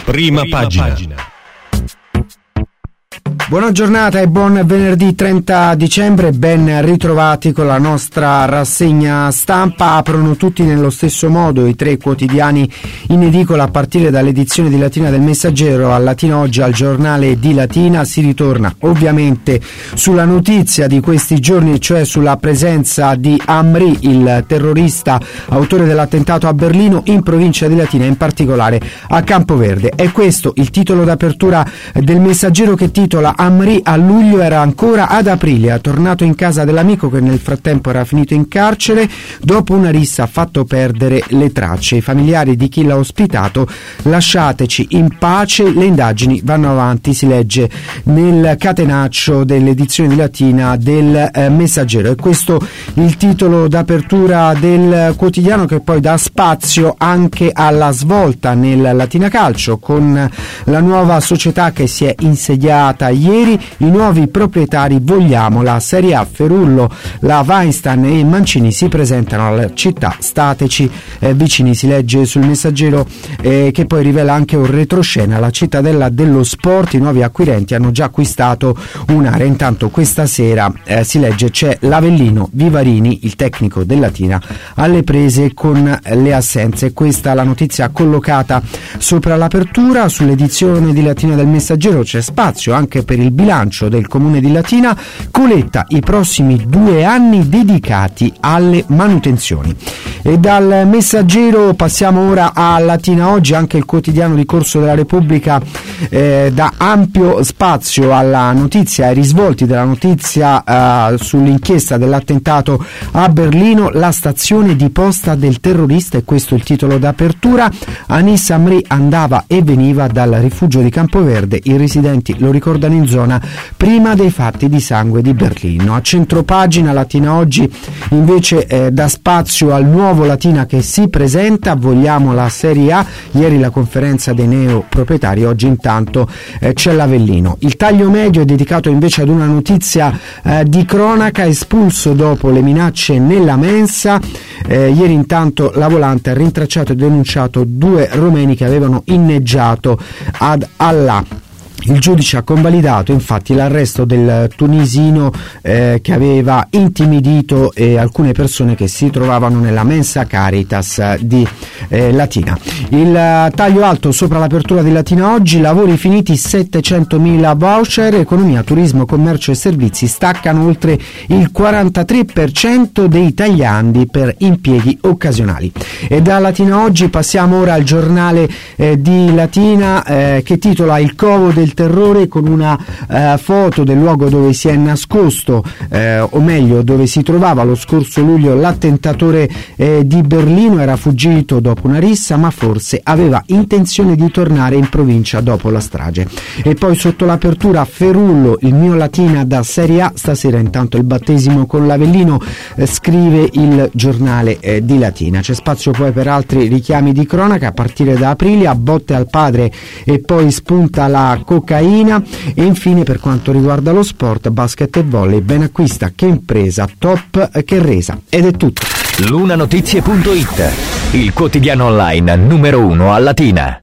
Prima pagina. Buona giornata e buon venerdì 30 dicembre, ben ritrovati con la nostra rassegna stampa. Aprono tutti nello stesso modo i tre quotidiani in edicola a partire dall'edizione di Latina del Messaggero. Al Latina Oggi, al giornale di Latina, si ritorna ovviamente sulla notizia di questi giorni, cioè sulla presenza di Amri, il terrorista autore dell'attentato a Berlino, in provincia di Latina, in particolare a Campoverde. È questo il titolo d'apertura del Messaggero, che titola: Amri a luglio era ancora ad Aprilia, tornato in casa dell'amico che nel frattempo era finito in carcere. Dopo una rissa ha fatto perdere le tracce. I familiari di chi l'ha ospitato: lasciateci in pace, le indagini vanno avanti, si legge nel catenaccio dell'edizione di Latina del Messaggero. E questo il titolo d'apertura del quotidiano, che poi dà spazio anche alla svolta nel Latina Calcio, con la nuova società che si è insediata ieri. I nuovi proprietari: vogliamo la Serie A. Ferullo, la Weinstein e Mancini si presentano alla città, stateci vicini, si legge sul Messaggero, che poi rivela anche un retroscena: la cittadella dello sport, i nuovi acquirenti hanno già acquistato un'area. Intanto questa sera si legge c'è l'Avellino, Vivarini, il tecnico del Latina, alle prese con le assenze. Questa la notizia collocata sopra l'apertura. Sull'edizione di Latina del Messaggero c'è spazio anche per il bilancio del comune di Latina. Coletta: i prossimi 2 anni dedicati alle manutenzioni. E dal Messaggero passiamo ora a Latina Oggi. Anche il quotidiano di Corso della Repubblica dà ampio spazio alla notizia, ai risvolti della notizia sull'inchiesta dell'attentato a Berlino. La stazione di posta del terrorista, e questo è il titolo d'apertura. Anis Amri andava e veniva dal rifugio di Campoverde, i residenti lo ricordano in zona prima dei fatti di sangue di Berlino. A centropagina Latina Oggi invece dà spazio al nuovo Latina che si presenta: vogliamo la Serie A. Ieri la conferenza dei neoproprietari, oggi intanto c'è l'Avellino. Il taglio medio è dedicato invece ad una notizia di cronaca: espulso dopo le minacce nella mensa. Ieri intanto la Volante ha rintracciato e denunciato 2 romeni che avevano inneggiato ad Allah. Il giudice ha convalidato infatti l'arresto del tunisino che aveva intimidito alcune persone che si trovavano nella mensa Caritas di Latina. Il taglio alto sopra l'apertura di Latina Oggi: lavori finiti, 700.000 voucher, economia, turismo, commercio e servizi staccano oltre il 43% dei tagliandi per impieghi occasionali. E da Latina Oggi passiamo ora al giornale di Latina, che titola: il covo del terrore, con una foto del luogo dove si è nascosto, o meglio dove si trovava lo scorso luglio l'attentatore di Berlino. Era fuggito dopo una rissa, ma forse aveva intenzione di tornare in provincia dopo la strage. E poi sotto l'apertura: Ferullo, il mio Latina da Serie A, stasera intanto il battesimo con l'Avellino, scrive il giornale di Latina. C'è spazio poi per altri richiami di cronaca, a partire da Aprilia: botte al padre e poi spunta la cocaina. E infine, per quanto riguarda lo sport, basket e volley, ben acquista che impresa, top che resa. Ed è tutto. Lunanotizie.it, il quotidiano online numero 1 a Latina.